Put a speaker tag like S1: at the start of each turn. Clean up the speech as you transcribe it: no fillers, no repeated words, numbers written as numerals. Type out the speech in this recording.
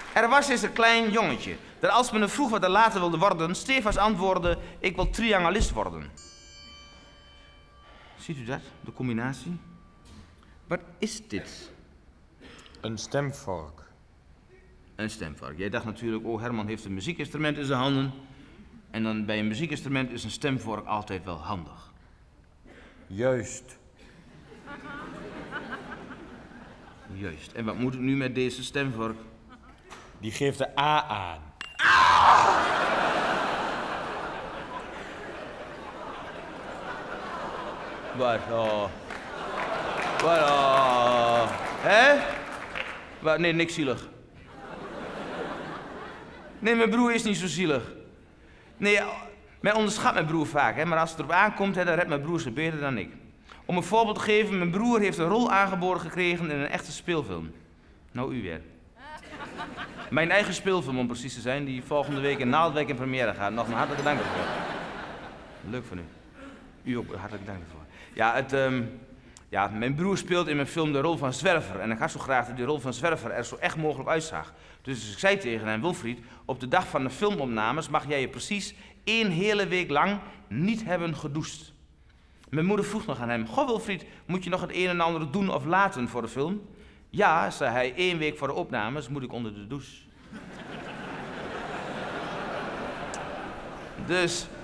S1: Er was eens een klein jongetje dat als men hem vroeg wat hij later wilde worden, stevast antwoordde: ik wil triangelist worden. Ziet u dat, de combinatie? Wat is dit?
S2: Een stemvork.
S1: Een stemvork. Jij dacht natuurlijk, oh, Herman heeft een muziekinstrument in zijn handen. En dan bij een muziekinstrument is een stemvork altijd wel handig.
S2: Juist.
S1: Juist. En wat moet ik nu met deze stemvork?
S2: Die geeft de A aan.
S1: Wat? Wat? Hè? Wat? Nee, niks zielig. Nee, mijn broer is niet zo zielig. Nee, men onderschat mijn broer vaak, hè, maar als het erop aankomt, hè, dan redt mijn broer ze beter dan ik. Om een voorbeeld te geven, mijn broer heeft een rol aangeboden gekregen in een echte speelfilm. Nou, u weer. Mijn eigen speelfilm, om precies te zijn, die volgende week in Naaldwijk in première gaat. Nog een hartelijk dank ervoor. Leuk van u. U ook hartelijk dank ervoor. Ja, mijn broer speelt in mijn film de rol van zwerver. En ik had zo graag dat die rol van zwerver er zo echt mogelijk uitzag. Dus ik zei tegen hem: Wilfried, op de dag van de filmopnames mag jij je precies 1 hele week lang niet hebben gedoucht. Mijn moeder vroeg nog aan hem: goh Wilfried, moet je nog het een en ander doen of laten voor de film? Ja, zei hij, 1 week voor de opnames moet ik onder de douche. Dus